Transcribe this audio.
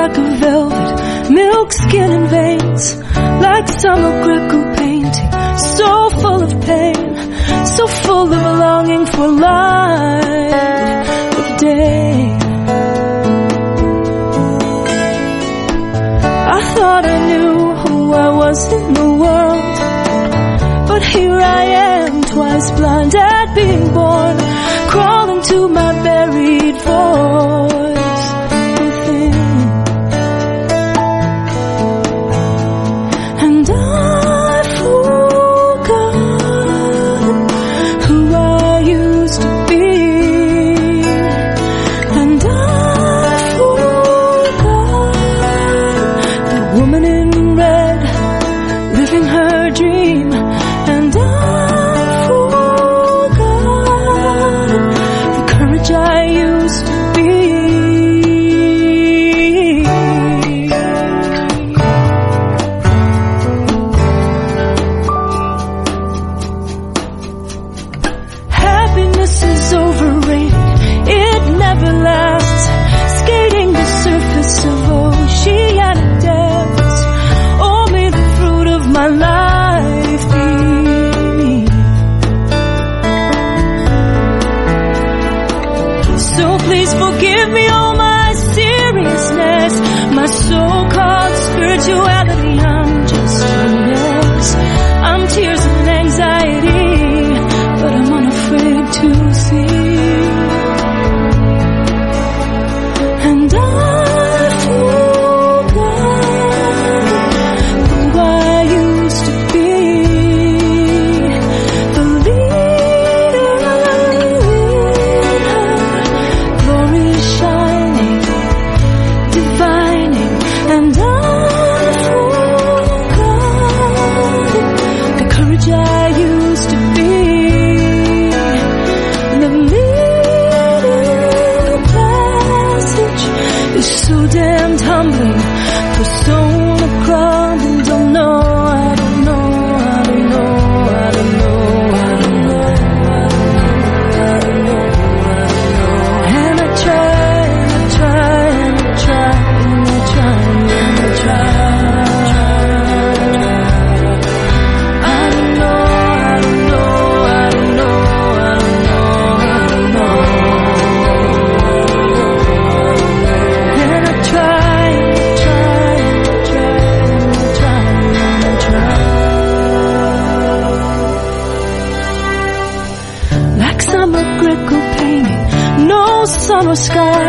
like a velvet, milk skin and veins, like summer Greco painting, so full of pain, so full of a longing for light of day. I thought I knew who I was in the world, but here I am, twice blind at being born, crawling to my buried voice within. And I forgot who I used to be, and I forgot the woman in red living her dream, and I forgot the courage I used to be. Happiness is overrated, it never lasts, skating the surface of oceanic depths, only the fruit of my life beneath. So please forgive me all my seriousness, my so-called spirituality. I'm just a mess. I'm tears and anxiety, but I'm unafraid to see. And I forgot who I used to be, the leader in her glory shining, divining. And I forgot the courage I used to be, the leading passage is so damned humbling, persona crumbling. Don't know, I don't know, I don't know, I don't know, I don't know, I don't know, I don't know. And I try, and I try, and I try, and I try, and I try. I don't know, I don't know, I don't know, I don't know, I don't know. And I try, and I try, and I try, and I try, and I try. Like summer Greco painting, no summer sky,